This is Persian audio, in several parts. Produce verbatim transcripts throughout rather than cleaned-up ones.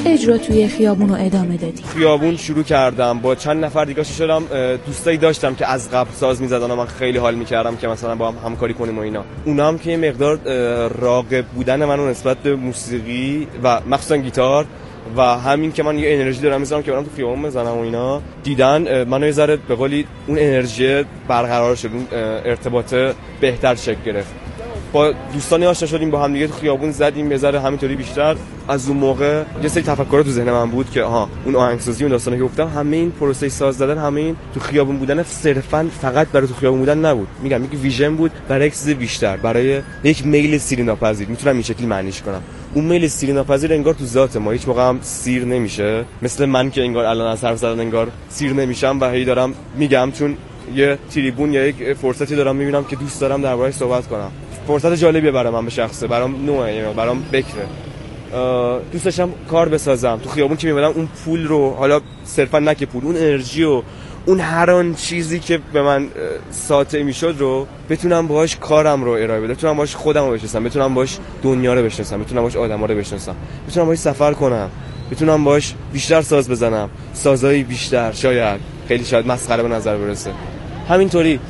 اجرا توی خیابون رو ادامه دادی؟ خیابون شروع کردم با چند نفر دیگه شدم، دوستایی داشتم که از قبل ساز می‌زدن و من خیلی حال می‌کردم که مثلا با هم همکاری کنیم و اینا. اونا هم که مقدار راغب بودن منو نسبت به موسیقی و مخصوصا گیتار و همین که من یه انرژی دارم میذارم که برام تو خیابون بزنم و اینا، دیدن منو یه ذره به قولی اون انرژی برقرار شد، اون ارتباط بهتر شکل گرفت. با دوستانی آشنا شدیم، با هم دیگه تو خیابون زدیم، یه ذره همینطوری بیشتر. از اون موقع یه سری تفکرات تو ذهن من بود که آها اون آهنگسازی اون داستانی که گفتم، همه این پروسه ساز زدن، همه این تو خیابون بودن صرفاً فقط برای تو خیابون بودن نبود. میگم یک ویژن بود برای یک چیز بیشتر، برای یک میل سیریناپذیر. میتونم این شکلی معنیش کنم. اون میل سیریناپذیر انگار تو ذات ما هیچ موقع هم سیر نمیشه، مثل من که انگار الان از حرف زدن انگار سیر نمیشم و هی دارم میگم چون یه تریبون یا یک فرصتی دارم میبینم که دوست دارم درباره‌اش صحبت کنم. فرصت جالبیه برای من، به شخصه برام نوعه، برام بکره. دوست داشتم کار بسازم تو خیابون که میبینم اون پول رو، حالا صرفا نه که پول، اون انرژی و اون هر آن چیزی که به من ساطع میشد رو بتونم باهاش کارم رو ارائه بدم، بتونم باهاش خودم رو بشناسم، بتونم باهاش دنیا رو بشناسم، بتونم باهاش آدما رو بشناسم، بتونم باهاش سفر کنم، بتونم باهاش بیشتر ساز بزنم، سازایی بیشتر، شاید خیلی شاید مسخره به نظر برسه. همینطوری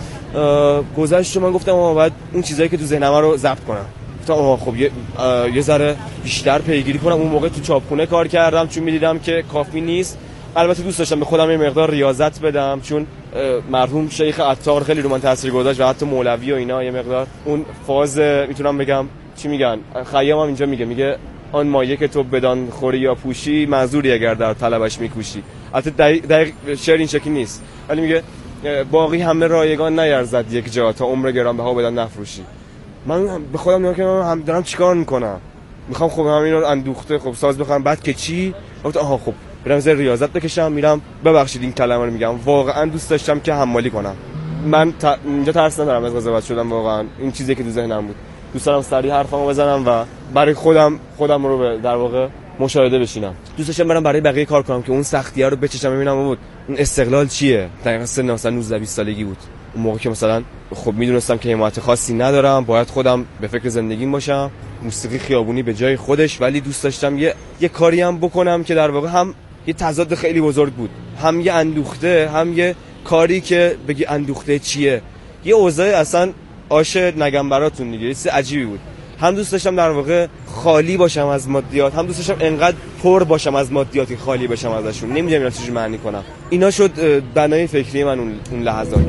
گذشت من گفتم آها بعد اون چیزایی که تو ذهنم رو ضبط کنم. گفتم آها خب یه یه ذره بیشتر پیگیری کنم. اون موقع تو چاپخونه کار کردم چون می‌دیدم که کافی نیست. البته دوست داشتم به خودم یه مقدار ریاضت بدم، چون مرحوم شیخ عطار خیلی رو من تاثیر گذاشت و حتی مولوی و اینا. یه مقدار اون فاز میتونم بگم چی میگن، خیام هم اینجا میگه میگه آن مایه که تو بدان خوری یا پوشی، معذوری اگر در طلبش میکوشی. البته دقیق, دقیق شعر این شکلی نیست، ولی میگه باقی همه رایگان نیرزد یک جا، تا عمر گرانبها بدن نفروشی. من به خودم میگم که من هم دارم چیکار میکنم، میخوام خب همین رو اندوخته خب ساز بخوام، بعد که چی گفتم آها خب برم زیر ریاضت بکشم. میرم ببخشید این کلمه رو میگم، واقعا دوست داشتم که حمالی کنم. من تا... اینجا ترس ندارم از قضاوت شدم، واقعا این چیزی که تو ذهنم بود. دوست دارم سریع حرفامو بزنم و برای خودم خودم رو به در واقع مشاهده بشینم. دوست داشتم برام برای بقیه کار کنم که اون سختی‌ها رو بچشم، ببینم بود اون استقلال چیه. دقیقاً سن مثلا نوزده بیست سالگی بود اون موقع که مثلا خب میدونستم که حمایت خاصی ندارم، باید خودم به فکر زندگیم باشم. موسیقی خیابونی به جای خودش، ولی دوست داشتم یه یه کاری هم بکنم که در واقع هم یه تضاد خیلی بزرگ بود، هم یه اندوخته، هم یه کاری که بگی اندوخته چیه. یه اوضاع اصلا آش نگم براتون دیگه، چیز عجیبی بود. هم دوست داشتم در واقع خالی باشم از مادیات، هم دوست داشتم انقدر پر باشم از مادیاتی خالی باشم ازشون. نمیدونم اینا چجوری معنی کنم. اینا شد بنای فکری من اون اون لحظات.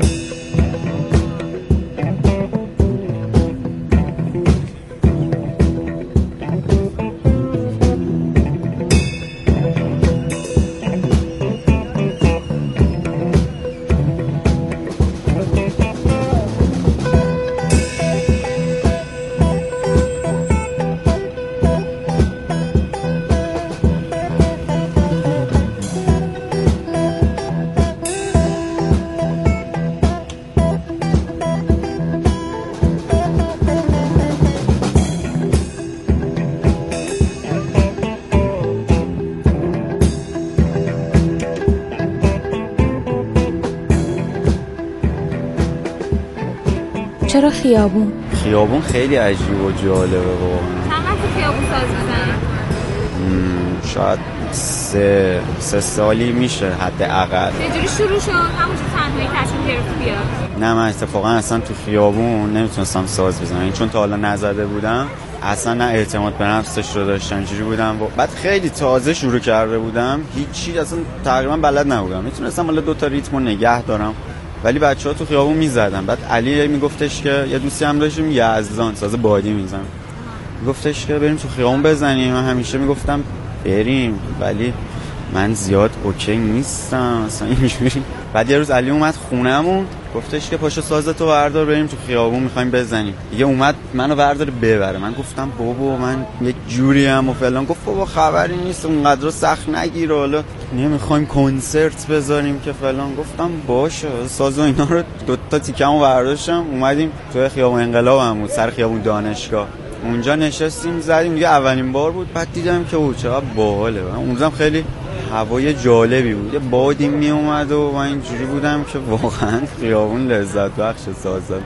چرا خیابون؟ خیابون خیلی عجیب و جالبه واقعا. چند وقت خیابون ساز می‌زنی؟ شاید سه سه سالی میشه حداقل. چجوری شروع شد؟ همونجا تنهایی تصمیم گرفتی بیاد؟ نه من اتفاقا اصلا تو خیابون نمیتونستم ساز بزنم، چون تا حالا نزده بودم. اصلا نه اعتماد به نفسش رو داشتم، اینجوری بودم. بعد خیلی تازه شروع کرده بودم، هیچی اصلا تقریبا بلد نبودم. میتونستم حالا دو تا ریتمو نگه دارم، ولی بچه‌ها تو خیابون میزدن. بعد علی میگفتش که یه دوستی هم داشتیم یزدان ساز بادی میزنه، میگفتش که بریم تو خیابون بزنیم. من همیشه میگفتم بریم، ولی من زیاد اوکی نیستم اصلا اینجوری. بعد یه روز علی اومد خونه‌مون، گفتش که پاشو سازتو بردار بریم تو خیابون می‌خوایم بزنیم. دیگه اومد منو برداره ببره. من گفتم بابا من یک جوری ام و فلان. گفت بابا خبری نیست، اونقدر سخت نگیر، حالا نمی‌خوایم کنسرت بذاریم که فلان. گفتم باشه. ساز و اینا رو دو تا تیکمو برداشتم، اومدیم تو خیابون انقلابم بود، سر خیابون دانشگاه. اونجا نشستیم زدیم. دیگه اولین بار بود. بعد دیدم که او چقدر باحاله. اونجا خیلی هوای جالبی بود، یه بادی می اومد و من اینجوری بودم که واقعا خیابون لذت بخش ساز زد.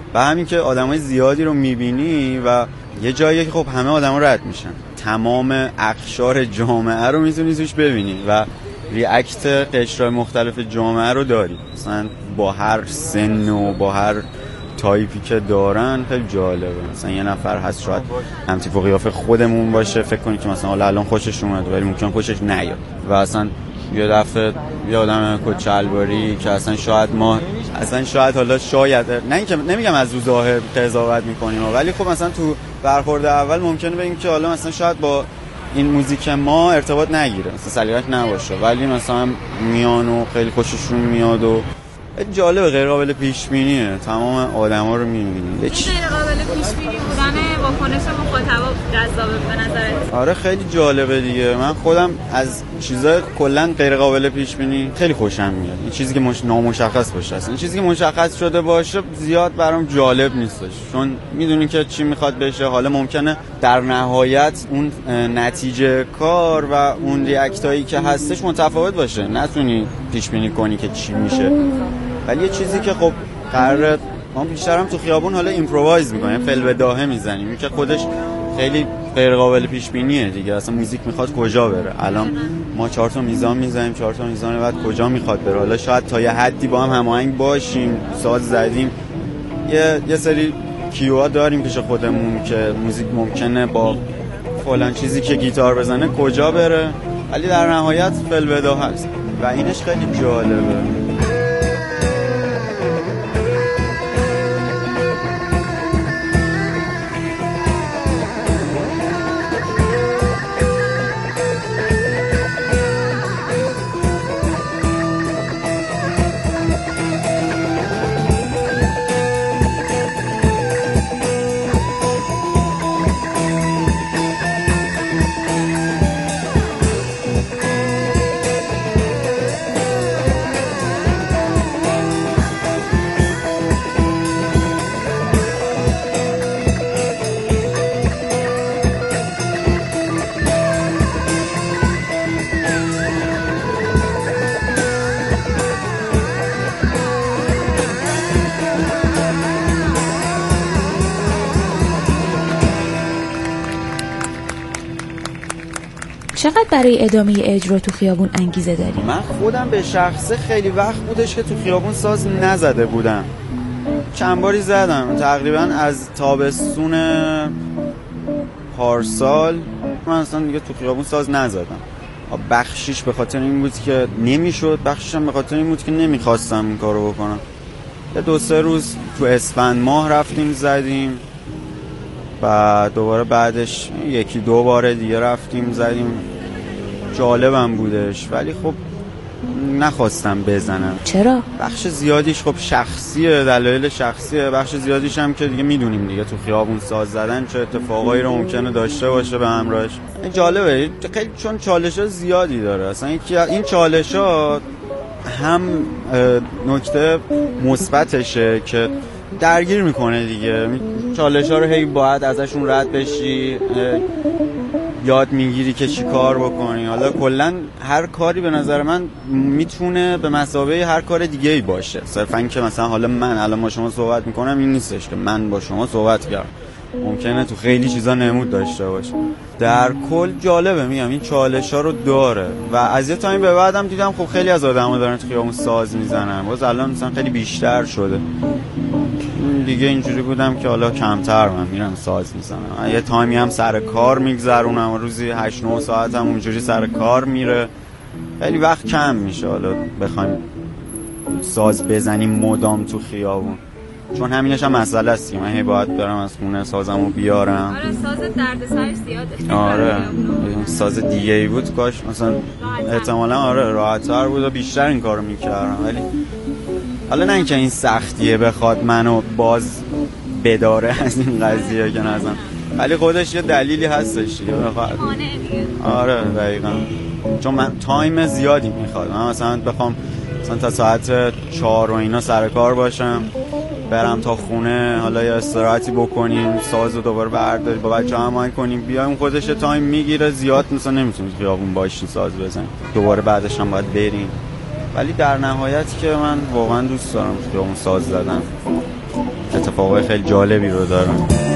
و همین که آدمای زیادی رو میبینی و یه جایی که خب همه آدما رد میشن، تمام اقشار جامعه رو میتونی توش ببینی و ریاکت قشرهای مختلف جامعه رو داری، مثلا با هر سن و با هر تایپی که دارن. خیلی جالبه. مثلا یه نفر هست شاید هم تیپ و قیافه خودمون باشه، فکر کنی که مثلا الان خوشش اومد ولی ممکن خوشش نیاد، و اصلا یه دفعه یه آدم کچلواری که اصلا شاید ما اصلا شاید حالا شاید نه اینکه نمیگم از رو ظاهر قضاوت میکنیم، ولی خب مثلا تو برخورد اول ممکنه بگیم که حالا مثلا شاید با این موزیک ما ارتباط نگیره، مثلا سلیقش نباشه، ولی مثلا میان و خیلی خوششون میاد و جالب، غیر قابل پیش بینیه. تمام آدما رو می‌بینی. غیر قابل پیش بینی بودن واکنش مخاطب جذابه به نظرت؟ آره خیلی جالبه دیگه. من خودم از چیزای کلا غیر قابل پیش بینی خیلی خوشم میاد. این چیزی که مش... نامشخص باشه، اصلا چیزی که مشخص شده باشه زیاد برام جالب نیستش، چون میدونی که چی میخواد بشه. حالا ممکنه در نهایت اون نتیجه کار و اون ریاکتایی که هستش متفاوت باشه، نتونی پیش بینی کنی که چی میشه. ولی یه چیزی که خب قراره ما بیشتر هم تو خیابون حالا ایمپرووایز میکنیم، فل بداهه میزنیم، که خودش خیلی غیر قابل پیش بینیه دیگه. اصلا موزیک میخواد کجا بره. الان ما چهار تا میزان میزنیم، چهار تا میزان بعد کجا میخواد بره. حالا شاید تا یه حدی با هم هماهنگ باشیم، ساز زدیم، یه یه سری کیوها داریم پیش خودمون که موزیک ممکنه با فلان چیزی که گیتار بزنه کجا بره، ولی در نهایت فل بداهه است و اینش خیلی جالبه. چقدر برای ادامه اجرا تو خیابون انگیزه داری؟ من خودم به شخصه خیلی وقت بودش که تو خیابون ساز نزده بودم. چند باری زدم تقریبا از تابستون پارسال. من اصلا دیگه تو خیابون ساز نزدم. بخشیش به خاطر این بود که نمیشد، بخشیش هم به خاطر این بود که نمیخواستم این کارو بکنم. یه دو سه روز تو اسفند ماه رفتیم زدیم، و دوباره بعدش یکی دو بار دیگه رفتیم زدیم. جالبم بودش ولی خب نخواستم بزنم. چرا؟ بخش زیادیش خب شخصیه، دلایل شخصیه. بخش زیادیش هم که دیگه میدونیم دیگه تو خیابون ساز زدن چه اتفاقایی رو ممکنه داشته باشه به همراهش. این جالبه خیلی چون چالش‌ها زیادی داره. اصلا این چالش‌ها هم نکته مثبتشه که درگیر میکنه دیگه. چالش ها رو هی باید ازشون رد بشی، یاد میگیری که چی کار بکنی. حالا کلن هر کاری به نظر من میتونه به مثابه هر کار دیگه ای باشه. صرفا که مثلا حالا من الان با شما صحبت میکنم این نیستش که من با شما صحبت کردم، ممکنه تو خیلی چیزا نمود داشته باشه. در کل جالبه، میگم این چالش ها رو داره و از یه تایم به بعدم دیدم خب خیلی از آدم ها دارن تو خیابون ساز میزنن. باز الان مثلا خیلی بیشتر شده دیگه. اینجوری بودم که حالا کمتر من میرم ساز میزنم. یه تایمی هم سر کار میگذرونم، روزی هشت نه ساعت هم اونجوری سر کار میره، خیلی وقت کم میشه حالا بخوایم ساز بزنیم مدام تو خیابون. چون همینش هم مسئله است که من هی باید برم از خونه سازمو بیارم. آره ساز دردسرش زیاده. آره ساز دیگه ای بود کاش مثلا احتمالاً آره راحت‌تر بود و بیشتر این کارو میکردم. ولی حالا نه اینکه این سختیه بخواد منو باز بداره از این قضیه که نزن، ولی خودش یه دلیلی هستش دیگه بخواد. آره دقیقاً، چون من تایم زیادی میخواد. من مثلا بخوام مثلا تا ساعت چهار و اینا سر کار باشم، برم تا خونه، حالا یا استراحتی بکنیم، سازو دوباره برداریم، با بچه‌ها هماهنگ کنیم بیایم، خودش تایم میگیره زیاد. مثلا نمیتونید خیابون باشین ساز بزنید، دوباره بعدش هم باید بریم. ولی در نهایت که من واقعا دوست دارم خیابون ساز زدن. اتفاقای خیلی جالبی رو داره.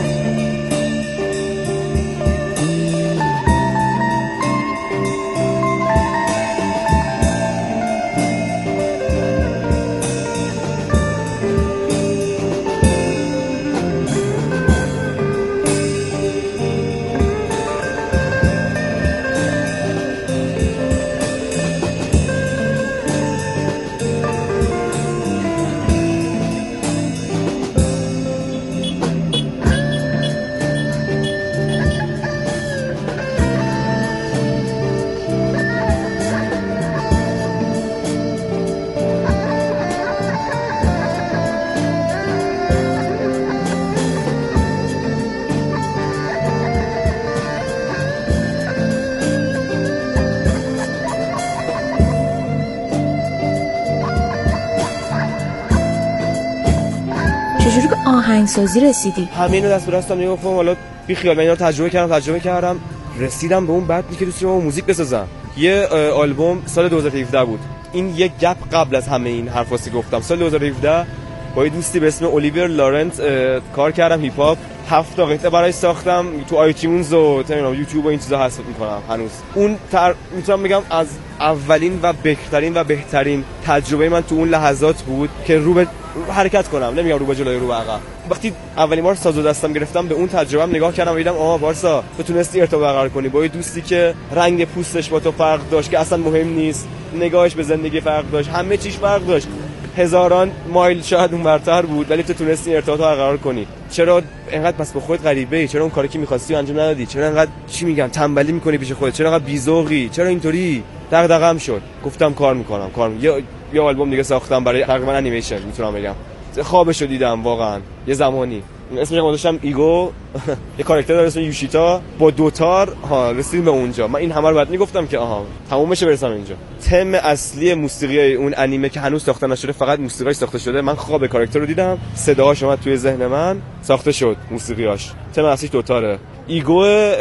چجوری به آهنگسازی رسیدی؟ همین رو دست به دستم میگفتم حالا بی خیال، من اینا رو تجربه کردم تجربه کردم رسیدم به اون بعد که دوست دارم موزیک بسازم. یه آلبوم سال دو هزار و هفده بود. این یک گپ قبل از همه این حرفاسی گفتم. سال دو هزار و هفده با یه دوستی به اسم اولیور لارنت کار کردم، هیپ هاپ. هفت تا قطعه برای ساختم، تو آیتیونز و یوتیوب و این چیزا حذف میکنم هنوز. اون تر... میتونم بگم از اولین و بهترین و بهترین تجربه من تو اون لحظات بود که رو به حرکت کنم، نمیگم رو به جلوی رو به عقب. وقتی اولین بار سازو دستم گرفتم به اون تجربهام نگاه کردم و دیدم آها بارسا تو تونستی ارتباط برقرار کنی با یه دوستی که رنگ پوستش با تو فرق داشت که اصلا مهم نیست، نگاهش به زندگی فرق داشت، همه چیش فرق داشت، هزاران مایل شاید اون برتر بود، ولی تو تونستی ارتباط برقرار کنی. چرا اینقدر پس به خودت غریبه‌ای؟ چرا اون کاری که می‌خواستی انجام ندادی؟ چرا اینقدر چی میگم تنبلی می‌کنی پیش خودت؟ چرا اینقدر بی‌ذوقی؟ چرا اینطوری؟ دغدغه‌ام شد. گفتم کار می‌کنم، کار می... یه یه آلبوم دیگه ساختم برای تقریبا انیمیشن، میتونم بگم. خوابش رو دیدم واقعا یه زمانی. اسمش رو گذاشتم ایگو. یه کاراکتر داره اسم یوشیتا با دوتار. ها رسیدیم به اونجا. من این همه رو بعد میگفتم که آها تموم بشه برسم اینجا. تم اصلی موسیقی اون انیمه که هنوز ساخته نشده، فقط موسیقیش ساخته شده. من خواب کاراکتر رو دیدم، صداهاش اومد توی ذهن من، ساخته شد موسیقیاش. تم اصلیش دوتاره. ایگو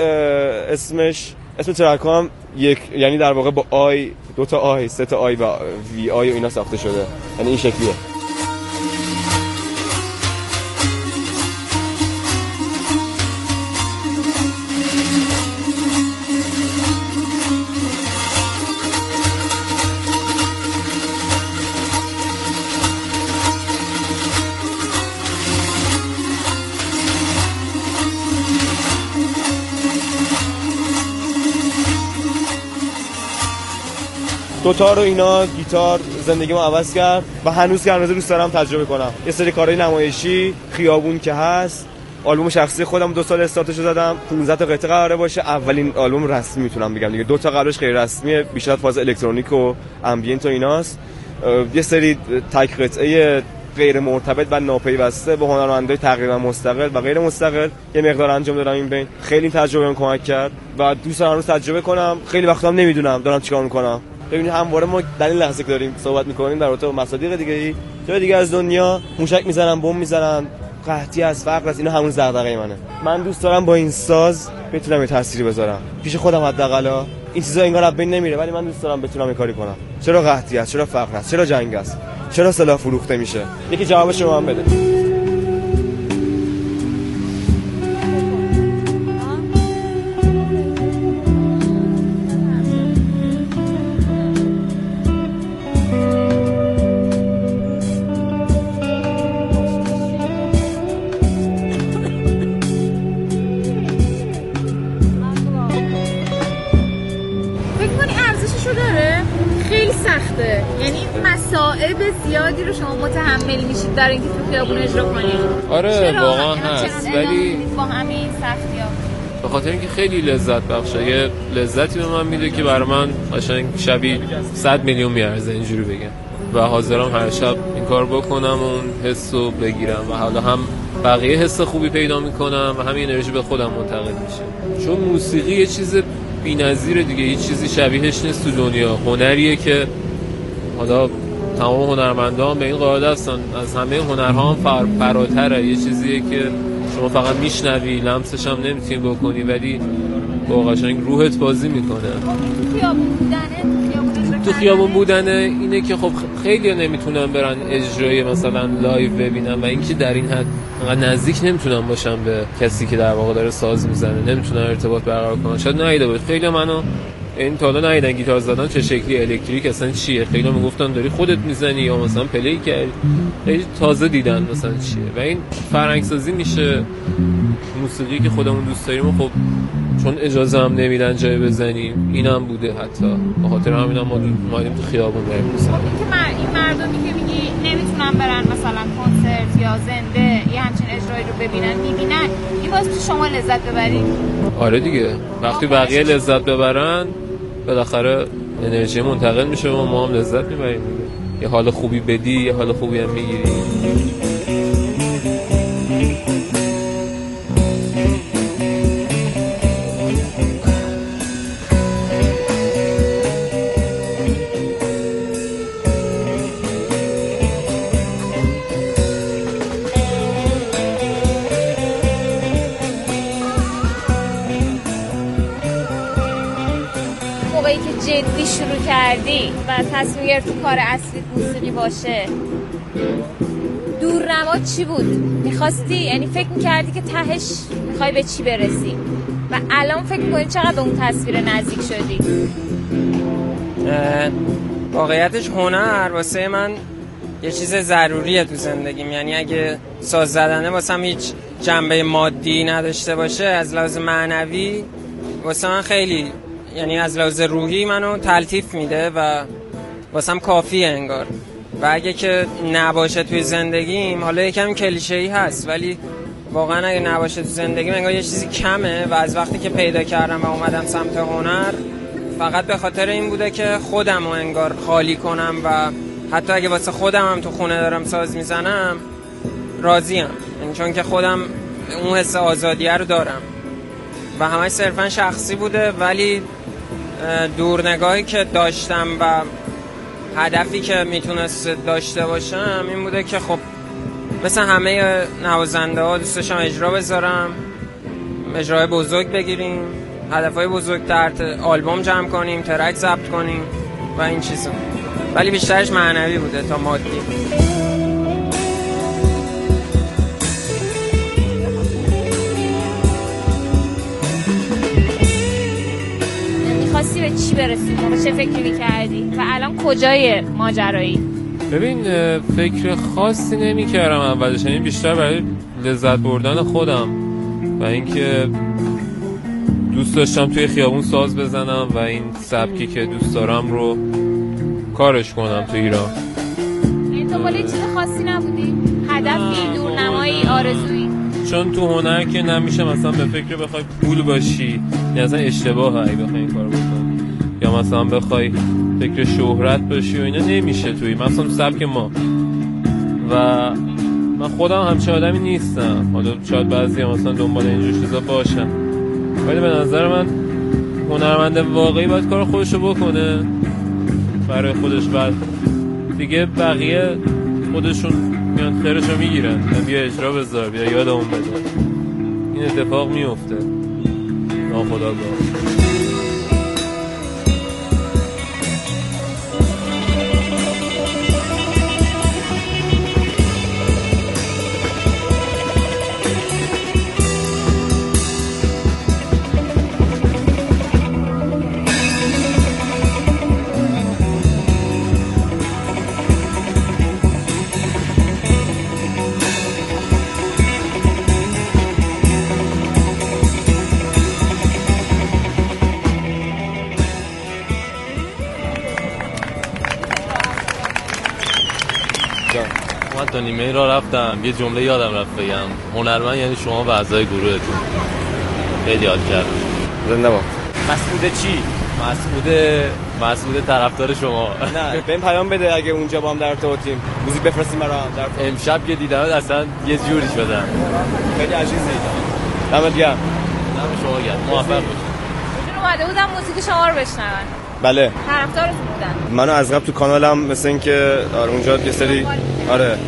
اسمش اسم ترک هم یک، یعنی در واقع با آی، دو تا آی، سه تا آی و وی آی و اینا ساخته شده. یعنی این شکلیه. دوتار و اینا گیتار زندگیمو عوض کرد و هنوز که هنوز دوست دارم تجربه کنم. یه سری کارهای نمایشی، خیابون که هست، آلبوم شخصی خودم دو سال استارتشو زدم، پانزده تا قطعه قراره باشه. اولین آلبوم رسمی میتونم بگم دیگه. دو تا قبلش غیر رسمیه، بیشتر فاز الکترونیک و امبینت و ایناست. یه سری تک قطعه غیر مرتبط و ناپیوسته با هنرمندای تقریبا مستقل و غیر مستقل یه مقدار انجام دادم این بین. خیلی تجربه بهم کمک کرد و دوست دارم هنوز تجربه کنم. خیلی وقتا هم نمیدونم دارم چیکار میکنم. ببینید همواره ما در این لحظه که داریم صحبت میکنیم در رابطه با مصادیق دیگه‌ای، جای دیگه از دنیا موشک میزنن، بمب میزنن، قحطی از فقر است، اینا همون دغدغه منه. من دوست دارم با این ساز بتونم یه تأثیری بذارم پیش خودم حداقل. این چیزا انگار از بین نمیره ولی من دوست دارم بتونم یه کاری کنم. چرا قحطی است؟ چرا فقر است؟ چرا جنگ است؟ چرا سلاح فروخته میشه؟ یکی جوابش رو من بده. یعنی مسائب زیادی رو شما متحمل میشید در اینکه تو خیابون اجرا کنید. آره واقعا هست، ولی با همین سختی‌ها به خاطر اینکه خیلی لذت بخشه، یه لذتی به من میده که برای من قشنگ شبیه صد میلیون میارزه اینجوری بگم و حاضرم هر شب این کار بکنم و اون حسو بگیرم و حالا هم بقیه حس خوبی پیدا میکنم و همین انرژی به خودم منتقل میشه. چون موسیقی یه چیز بی‌نظیره دیگه، هیچ چیزی شبیهش نیست تو دنیا. هنریه که حالا تمام هنرمندان به این قاعده هستن از همه هنرها هم فر... فراتره. یه چیزیه که شما فقط میشنوی، لمسش هم نمیتونی بکنی ولی با قشنگ روحت بازی میکنه. خیابون بودنه، خیابون اجرا تو خیابون بودن اینه که خب خیلی نمیتونن برن اجرای مثلا لایو ببینن و اینکه در این حد انقدر نزدیک نمیتونن باشن به کسی که در واقع داره ساز میزنه، نمیتونن ارتباط برقرار کنن. شاید ندیده باشه خیلی منو این تا حالا ندیدن گیتار زدن چه شکلی، الکتریک اصلا چیه، خیلی میگفتن داری خودت میزنی یا مثلا پلی کردی، خیلی تازه دیدن مثلا چیه. و این فرهنگ سازی میشه موسیقی که خودمون دوست داریم. خب چون اجازه هم نمیدن جای بزنیم اینم بوده، حتی به خاطر همین هم ما اومدیم تو خیابون بریم مثلا. خب این که مر... این مردمی که میگی نمیتونن برن مثلا کنسرت یا زنده یه همچین اجرایی رو ببینن میبینن، این باعث میشه شما لذت ببرید؟ آره دیگه، وقتی بقیه لذت ببرن بالاخره انرژی منتقل میشه و ما هم لذت میبریم دیگه. یه حال خوبی بدی یه حال خوبی هم میگیری. موقعی که جدی شروع کردی و تصمیم گرفتی کار اصلی موسیقی باشه، دورنما چی بود؟ میخواستی، یعنی فکر میکردی که تهش میخوای به چی برسی و الان فکر میکنی چقدر به اون تصویر نزدیک شدی؟ واقعیتش هنر واسه من یه چیز ضروریه تو زندگیم. یعنی اگه ساز زدنه واسم هیچ جنبه مادی نداشته باشه، از لحاظ معنوی واسه من خیلی، یعنی از لحاظ روحی منو تلطیف میده و واسم کافیه انگار. و اگه که نباشه توی زندگیم، حالا یکم کلیشه‌ای هست ولی واقعا اگه نباشه تو زندگیم انگار یه چیزی کمه. و از وقتی که پیدا کردم و اومدم سمت هنر، فقط به خاطر این بوده که خودم رو انگار خالی کنم و حتی اگه واسه خودم هم تو خونه دارم ساز میزنم راضیم، یعنی چون که خودم اون حس آزادیه رو دارم و همش صرفا شخصی بوده. ولی دورنگاهی که داشتم و هدفی که میتونست داشته باشم این بوده که خب مثل همه نوازنده ها دوست داشتم اجرا بذارم، اجرای بزرگ بگیریم، هدفهای بزرگتر، آلبوم جمع کنیم، ترک ضبط کنیم و این چیزا. ولی بیشترش معنوی بوده تا مادی. می‌خواستی به چی برسی؟ موقع چه فکری می‌کردی؟ و الان کجای ماجرایی؟ ببین فکر خاصی نمی‌کردم اولش، یعنی بیشتر برای لذت بردن خودم و اینکه دوست داشتم توی خیابون ساز بزنم و این سبکی که دوست دارم رو کارش کنم تو ایران. این دنبال چیز خاصی نبودی؟ هدفی، دورنمایی، آرزویی؟ چون تو هنر که نمیشه مثلا به فکر بخوای پول باشی، یا مثلا اشتباهه اگه بخوای این کارو بکنی، یا مثلا بخوای فکر شهرت باشی و اینا نمیشه توی مثلا سبک ما. و من خودم همچین آدمی نیستم، حالا شاید بعضی مثلا دنبال اینجور چیزا باشن، ولی به نظر من هنرمند واقعی باید کار خودشو بکنه برای خودش، بعد دیگه بقیه خودشون میان خیرشو میگیرن. بیا اجرا بذار، بیا یادمون بده، این اتفاق میفته ناخودآگاه. من تا نیمه را رفتم، یه جمله یادم رفت بگم، هنرمند یعنی شما و اعضای گروهتون. خیلی یاد کردم. زنده باد. مسعود چی؟ مسعود مسعود طرفدار شما. نه بهم پیام بده اگه اونجا با هم در ارتباطیم، موزیک بفرستیم برام. در امشب که دیدم اصلا یه جوری شدم. خیلی عزیزی. دمت گرم. دم شما گرم. موفق باشید. چون اومده بودم موزیک شما رو بشنون. بله. طرفدارتون بودن. منو از قبل تو کانالم مثل این که آره اونجا یه سری آره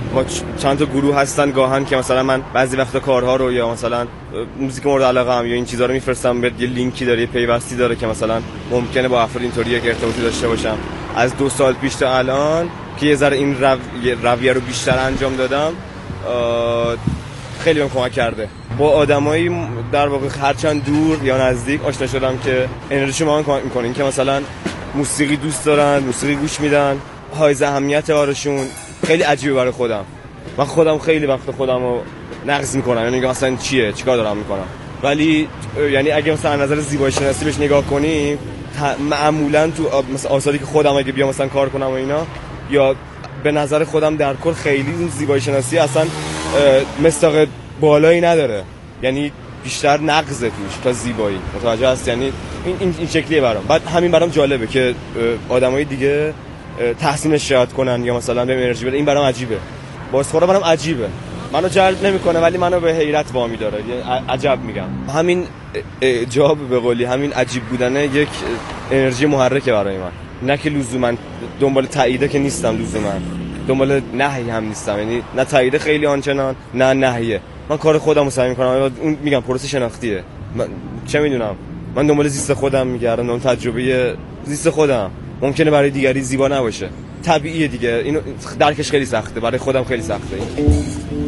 ما چند تا گروه هستن گاهن که مثلا من بعضی وقتا کارها رو یا مثلا موزیک مورد علاقه ام یا این چیزا رو میفرستم، به یه لینکی داره، یه پیوستی داره که مثلا ممکنه با افراد اینطوری یک ارتباطی داشته باشم. از دو سال پیش تا الان که یه ذره این رو... رویه رو بیشتر انجام دادم خیلی بهم کمک کرده. با آدمایی در واقع هرچند دور یا نزدیک آشنا شدم که انرژی ما کمک میکنه، این که مثلا موسیقی دوست دارن، موسیقی گوش میدن، حائز اهمیت براشون خیلی عجیبه برای خودم. من خودم خیلی وقت خودم رو نقض میکنم، یعنی مثلا چیه چیکار دارم میکنم، ولی یعنی اگه مثلا از نظر زیبایی شناسی بهش نگاه کنیم معمولا تو مثلا آثاری که خودم اگه بیام مثلا کار کنم و اینا، یا به نظر خودم در کل خیلی اون زیبایی شناسی اصلا مصداق بالایی نداره، یعنی بیشتر نقضه توش تا زیبایی. متوجه هست؟ یعنی این این, این شکلیه برام. بعد همین برام جالبه که آدمای دیگه تحسینش شاید کنن یا مثلا به انرژی بده. این برام عجیبه، بازخورا برام عجیبه، منو جلب نمیکنه ولی منو به حیرت وامی داره. عجب میگم. همین اعجاب به قولی، همین عجیب بودنه یک انرژی محرکه برای من. نه که لزوما دنبال تاییده که نیستم، لزوما دنبال نهی هم نیستم، یعنی نه تاییده خیلی آنچنان نه نهیه. من کار خودم رو سعی میکنم، اون میگم پروسه شناختیه. من چه میدونم، من دنبال زیست خودم میگردم، دنبال تجربه زیست خودم. ممکنه برای دیگری زیبا نباشه، طبیعیه دیگه، اینو درکش خیلی سخته، برای خودم خیلی سخته این.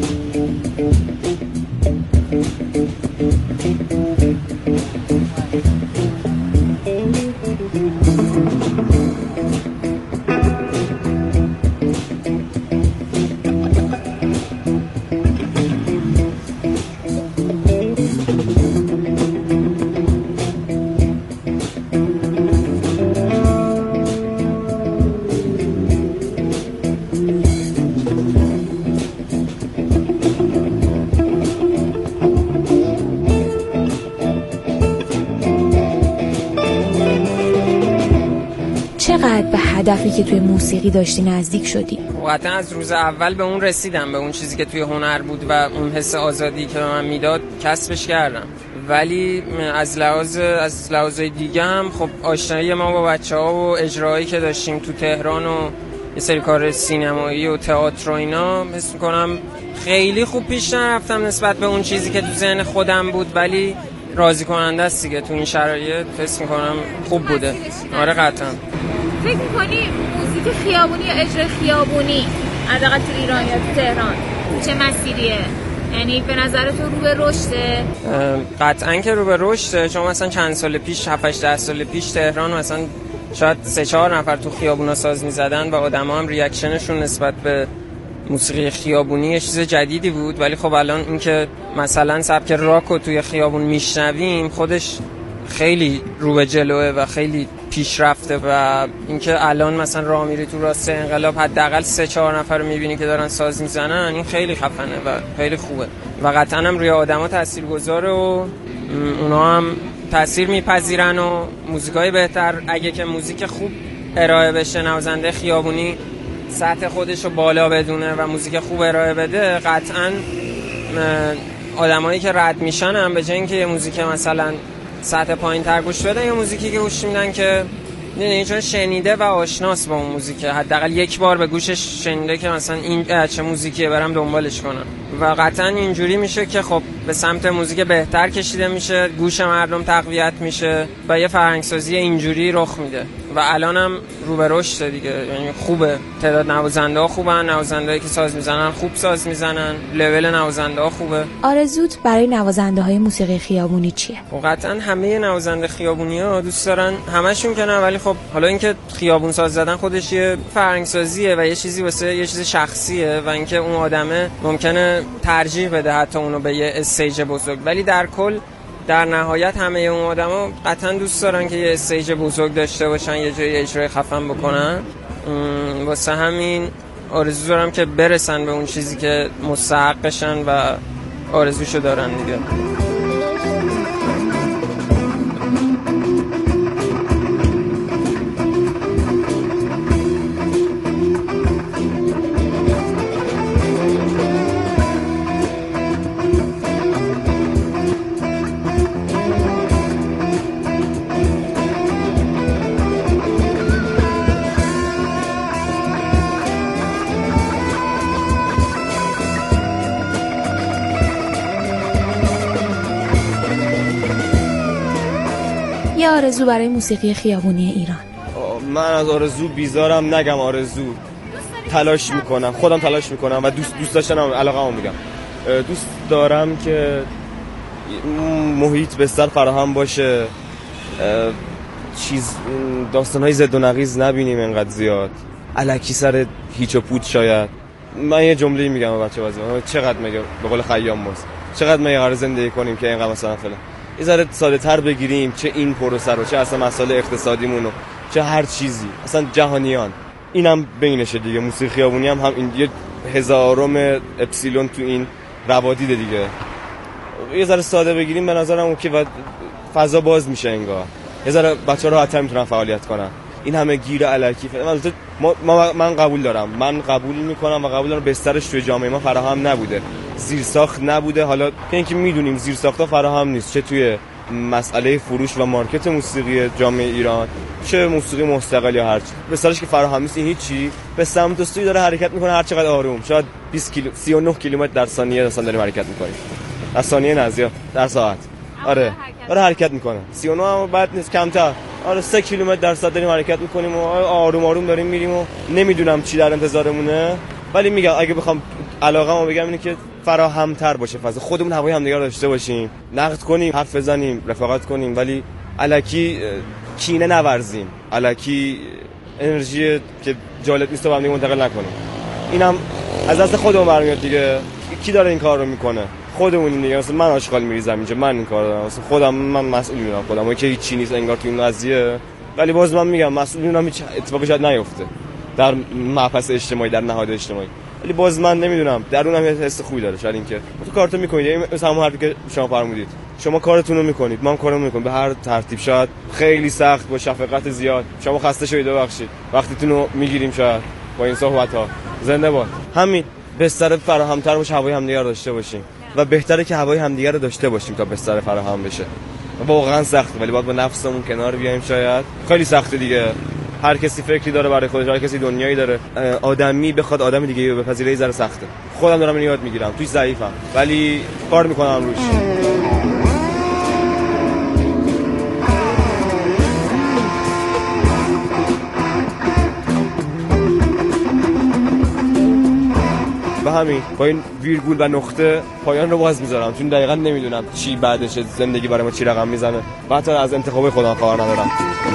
چقدر به هدفی که توی موسیقی داشتی نزدیک شدی؟ واقعا از روز اول به اون رسیدم، به اون چیزی که توی هنر بود و اون حس آزادی که به من میداد کسبش کردم. ولی از لحاظ از لحاظ دیگه هم خب آشنایی ما با بچه‌ها و اجرایی که داشتیم تو تهران و یه سری کار سینمایی و تئاتر و اینا، حس می‌کنم خیلی خوب پیش نرفتم نسبت به اون چیزی که تو ذهن خودم بود، ولی راضی کننده است دیگه. تو این شرایط حس می‌کنم خوب بوده. آره قطعاً. فکر می‌کنی موزیک خیابونی یا اجرای خیابونی حداقل تو ایران یا تو تهران چه مسیریه؟ یعنی به نظر تو رو به رشده؟ قطعاً که رو به رشده، چون مثلا چند سال پیش هفت هشت ده سال پیش تهران مثلا شاید سه چهار نفر تو خیابونا ساز می‌زدن و آدم‌ها هم ریاکشنشون نسبت به موسیقی خیابونی یه چیز جدیدی بود. ولی خب الان این که مثلا سبک راک رو توی خیابون میشنویم خودش خیلی رو به جلوه و خیلی پیشرفته و اینکه الان مثلا راه میری تو راسته انقلاب حداقل سه چهار نفر رو میبینی که دارن ساز میزنن، این خیلی خفنه و خیلی خوبه و قطعا هم روی آدما تاثیرگذاره و اونا هم تاثیر میپذیرن و موزیکای بهتر اگه که موزیک خوب ارائه بشه، نوازنده خیابونی سطح خودش رو بالا بدونه و موزیک خوب ارائه بده، قطعا آدمایی که رد میشن هم به جای اینکه یه موزیک مثلا سطح پایین تر گوش بدن یا موزیکی که گوش میدن که نه چون شنیده و آشناس با اون موزیک، حداقل یک بار به گوشش شنیده که مثلا این چه موزیکیه برم دنبالش کنم و قطعا اینجوری میشه که خب به سمت موزیک بهتر کشیده میشه، گوش مردم تقویت میشه و یه فرهنگسازی اینجوری رخ میده و الان هم رو به رشد دیگه. یعنی خوبه، تعداد نوازنده ها خوبن، نوازندهایی که ساز میزنن خوب ساز میزنن، لول نوازنده ها خوبه. آرزوت برای نوازنده های موسیقی خیابونی چیه؟ قطعا همه نوازنده خیابونی ها دوست دارن، همشون که نه، ولی خب حالا اینکه خیابون ساز زدن خودش یه فرهنگسازیه و یه چیزی واسه یه چیز شخصیه و اینکه اون آدمه ممکنه ترجیح بده حتی اونو به یه استیج بزرگ، ولی در کل در نهایت همه اون آدما قطعا دوست دارن که یه استیج بزرگ داشته باشن، یه جای اجرای خفن بکنن. واسه همین آرزو دارم که برسن به اون چیزی که مستحقشن و آرزوشو دارن دیگه. یه آرزو برای موسیقی خیابونی ایران. من از آرزو بیزارم، نگم آرزو، تلاش میکنم، خودم تلاش میکنم و دوست دوست داشتنم علاقه‌مو میگم. دوست دارم که محیط بستر فراهم باشه، چیز داستان‌های زد و نقیض نبینیم انقدر زیاد، الکی سر هیچ و پوچ. شاید من یه جمله میگم به بچه‌ها، چقدر میگه به قول خیام موس، چقدر ما قرار زندگی کنیم که اینقدر مثلا فلان یه ذره ساده‌تر بگیریم، چه این پروسه رو، چه اصلا مسائل اقتصادیمون رو، چه هر چیزی، اصلا جهانیان. اینم بینشه دیگه. موسیقی خیابونی هم, هم این یه هزارم اپسیلون تو این روادید دیگه. یه ذره ساده بگیریم به نظرم اوکی و فضا باز میشه انگار. یه ذره بچه‌ها راحت‌تر میتونن فعالیت کنن. این همه گیر الکی من ما من قبول دارم. من قبول میکنم و قبول دارم بسترش توی جامعه ما فراهم نبوده. زیرساخت نبوده. حالا اینکه میدونیم زیرساخت‌ها فراهم نیست، چه توی مسئله فروش و مارکت موسیقی جامعه ایران، چه موسیقی مستقل یا هر چی. بسترش که فراهم نیست، این هیچی. به سمت و سوی داره حرکت میکنه، هر چقدر آروم. شاید بیست کیلو سی و نه کیلومتر در ثانیه مثلا داریم حرکت میکنیم. در ثانیه نه، در ساعت. آره. آره حرکت میکنه. سی و نه هم بعد نیست، کمتر. آره سه کیلومتر در ساعت داریم حرکت میکنیم و آروم آروم داریم میریم و نمیدونم چی در انتظارمونه. ولی میگم اگه بخوام علاقه‌مو بگم اینه که فراهم‌تر باشه فضا، خودمون هوای همدیگه رو داشته باشیم، نقد کنیم، حرف بزنیم، رفاقت کنیم، ولی الکی کینه نورزیم، الکی انرژی که جالب نیست رو به همدیگه منتقل نکنیم. اینم از دست خودمون برمیاد دیگه. کی داره این کار رو میکنه؟ خودمون دیگه. مثلا من آشغال میریزم اینجا، من این کارو دارم، مثلا خودم من مسئول میدونم خودم، اون که هیچ چیزی نیست انگار تو این قضیه. ولی باز من میگم مسئول میدونم هیچ اتفاقی شاید نیفته در مبحث اجتماعی، در نهاد اجتماعی، ولی باز من نمیدونم درونم یه حس خوبی داره. شاید اینکه تو کارتون میکنید، مثلا همون حرفی که شما فرمودید، شما کارتون رو میکنید، ما هم کارمون میکنیم به هر ترتیب. شاید خیلی سخت با شفقت زیاد، شما خسته شوید ببخشید، وقتیتون رو میگیریم شاید با این صحبت‌ها. زنده باد. همین بستر فراهم‌تر باشه، هوای همدیگه رو داشته باشیم و بهتره که هوای همدیگه رو داشته باشیم تا بستر فراهم بشه. واقعا سخته ولی باید با نفسمون کنار بیایم. شاید خیلی سخته دیگه. هر کسی فکری داره برای خودش، هر کسی دنیایی داره. آدمی بخواد آدم دیگه رو بپذیره ذره سخته. خودم دارم اینو یاد میگیرم، توش ضعیفم ولی کار میکنم روش. به همین با این ویرگول و نقطه پایان رو باز میذارم، چون دقیقاً نمیدونم چی بعدش، زندگی برای ما چی رقم میزنه و حتی از انتخاب خودم خبر ندارم.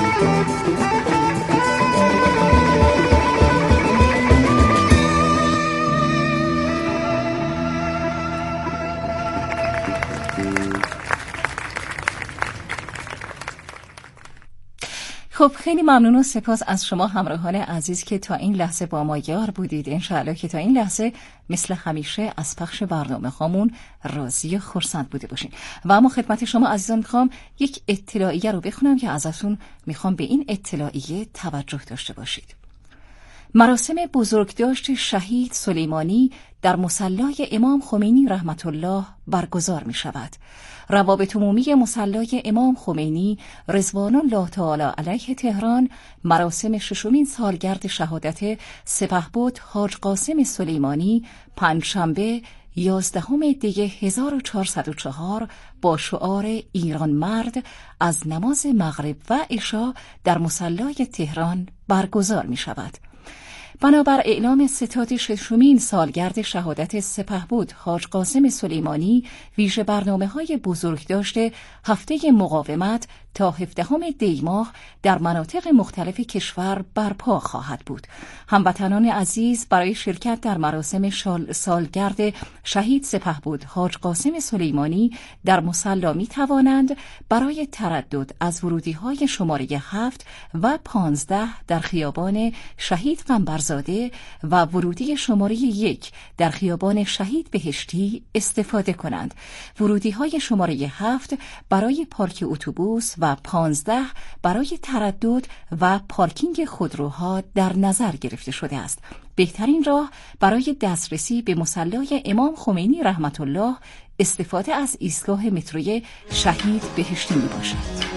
خب خیلی ممنون و سپاس از شما همراهان عزیز که تا این لحظه با ما یار بودید. انشاءالله که تا این لحظه مثل همیشه از پخش برنامه هامون راضی و خرسند بوده باشین. و اما خدمت شما عزیزان میخوام یک اطلاعیه رو بخونم که ازتون میخوام به این اطلاعیه توجه داشته باشید. مراسم بزرگداشت شهید سلیمانی در مصلی امام خمینی رحمت الله برگزار می شود. روابط عمومی مصلی امام خمینی رضوان الله تعالی علیه تهران مراسم ششمین سالگرد شهادت سپهبد حاج قاسم سلیمانی پنجشنبه یازدهم دی هزار و چهارصد و چهار با شعار ایران مرد از نماز مغرب و عشا در مصلی تهران برگزار می شود. بنابر اعلام ستاد ششمین سالگرد شهادت سپهبد حاج قاسم سلیمانی، ویژه برنامه‌های بزرگداشت هفته مقاومت تا هفدهم دی ماه در مناطق مختلف کشور برپا خواهد بود. هموطنان عزیز برای شرکت در مراسم سالگرد شهید سپهبد حاج قاسم سلیمانی در مصلی می توانند برای تردد از ورودی‌های شماره هفت و پانزده در خیابان شهید قنبرزاده و ورودی شماره یک در خیابان شهید بهشتی استفاده کنند. ورودی‌های شماره هفت برای پارک اتوبوس و پانزده برای تردد و پارکینگ خودروها در نظر گرفته شده است. بهترین راه برای دسترسی به مصلی امام خمینی رحمت الله استفاده از ایستگاه متروی شهید بهشتی می باشد.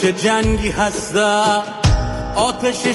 جنگی هستم، آتش